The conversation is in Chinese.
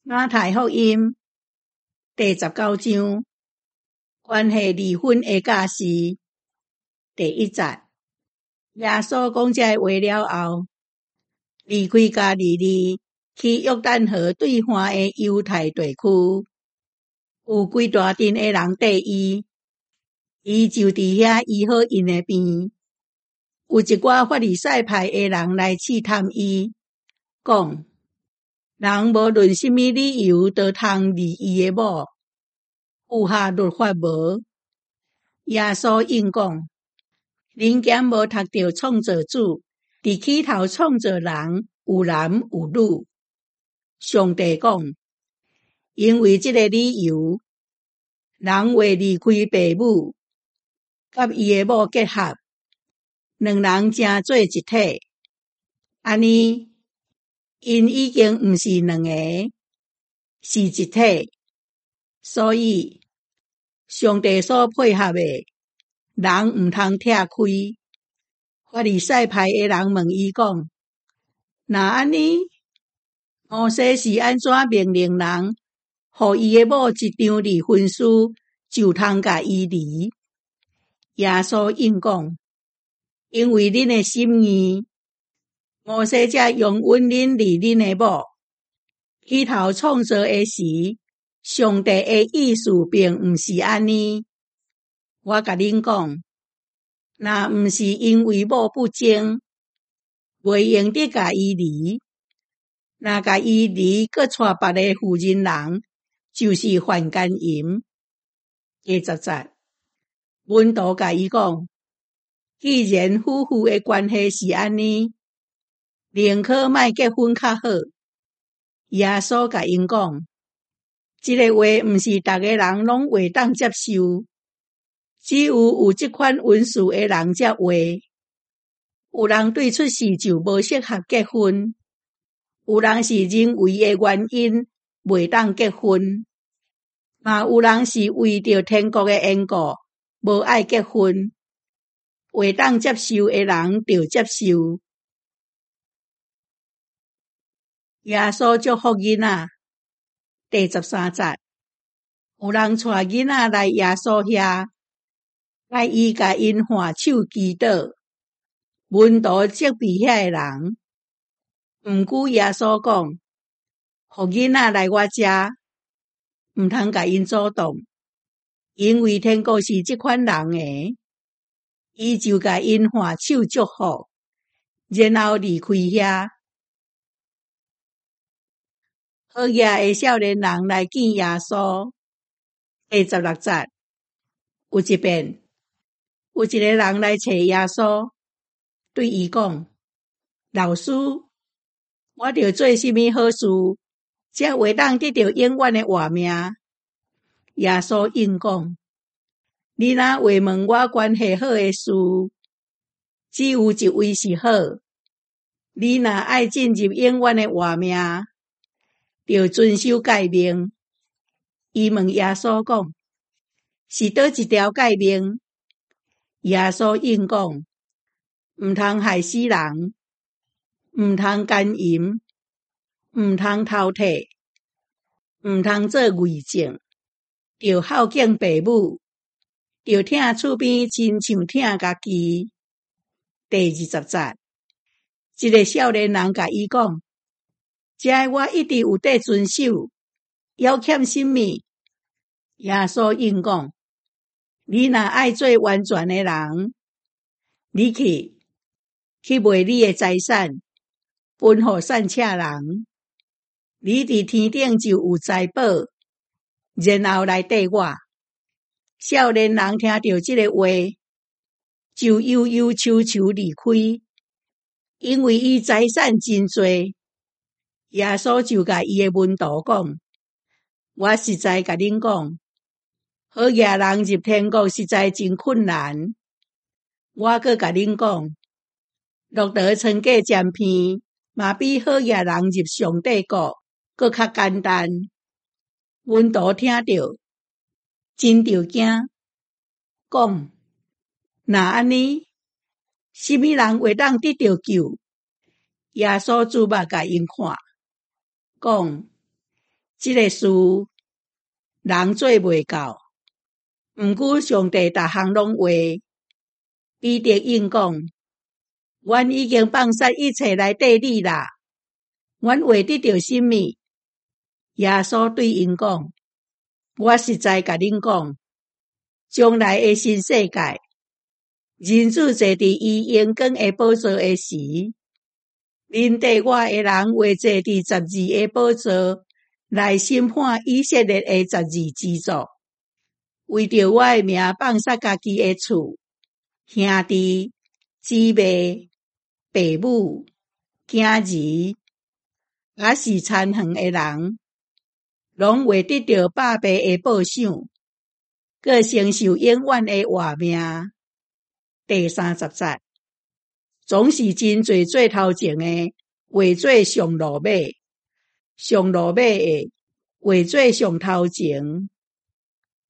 馬太福音第19章，關係離婚的假事第1節。耶穌講這話了後，離開加利利，去約旦河對岸的猶太地區，有幾大群的人跟伊，伊就佇遐醫好因的病。有一寡法利賽派的人來試探伊，講人無論什麼理由都通離伊的某，有下律法無？耶穌應講，恁檢無讀到創造主佇起頭創造人有男有女。上帝講，因為這個理由，人會離開父母，甲伊的某結合，兩人成做一體。安尼，因已經不是兩個，是一體。所以，上帝所配合的，人唔通拆開。法利賽派的人問伊講，若安尼，摩西是安怎命令人，予伊的某一張離婚書，就通甲伊離？耶穌應講，因為恁的心意，摩西才容允恁離恁的某。起頭創造的時，上帝的意思並不是安尼。我甲恁講，若不是因為某不忠，袂用得甲伊離。若甲伊離，閣娶別個婦人人，就是犯姦淫。第10節，門徒甲伊講，既然夫婦的關係是安尼，寧可莫結婚較好。耶穌甲因講，這個話不是每個人攏會當接受，只有這款溫素的人才會。有人對出世就無適合結婚，有人是人為的原因袂當結婚，嘛有人是為着天國的緣故無愛結婚。會當接受的人就接受。耶穌祝福囡仔第13節，有人帶囡仔來耶穌遐，愛伊甲因換手祈禱。門徒責備遐的人，毋過耶穌講，予囡仔來我這，毋通甲因阻擋，因為天國是這款人的。伊就甲因換手祝福，然後離開遐。好野的少年人來見耶穌。第16節，有一遍，有一個人來找耶穌，對伊講，老師，我着做什麼好事，才會當得到永遠的活命？耶穌應講，你若會問我關係好的事，只有一位是好。你若愛進入永遠的活命，就遵守誡命。伊問耶穌講，是倒一條誡命？耶穌應講，毋通害死人，毋通姦淫，毋通偷竊，毋通做偽證，着孝敬父母，着疼厝邊親像疼家己。第20節，一個少年人甲伊講，這我一直有在遵守，還欠什麼？耶穌應講，你若愛做完全的人，你去賣你的財產，分予善赤人，你佇天頂就有財寶，然後來跟我。少年人聽到這個話，就憂憂愁愁離開，因為伊財產真多。耶穌就甲伊的門徒講，我實在甲恁講，好野人入天國實在真困難。我閣甲恁講，落得床過尖片，嘛比好野人入上帝國閣較簡單。門徒聽到，真着驚，講，若安尼，什麼人會當得到救？耶穌注目甲因看，講， 这个事人做袂到，毋过上帝逐项拢话。彼得应讲：阮已经放下一切来缀你啦，阮为得到什么？耶稣对因讲：我实在甲恁讲，将来的新世界，人子坐伫伊荣光的宝座的时，恁缀我的人会坐伫12个宝座来审判以色列的12支族，为着我的名放下家己的厝、兄弟、姊妹、爸母、囝儿，也是田园的人，拢会得到百倍的报赏，搁承受永远的活命。第30节，总是真侪做头前的，为做上路尾；上路尾的，为做上头前。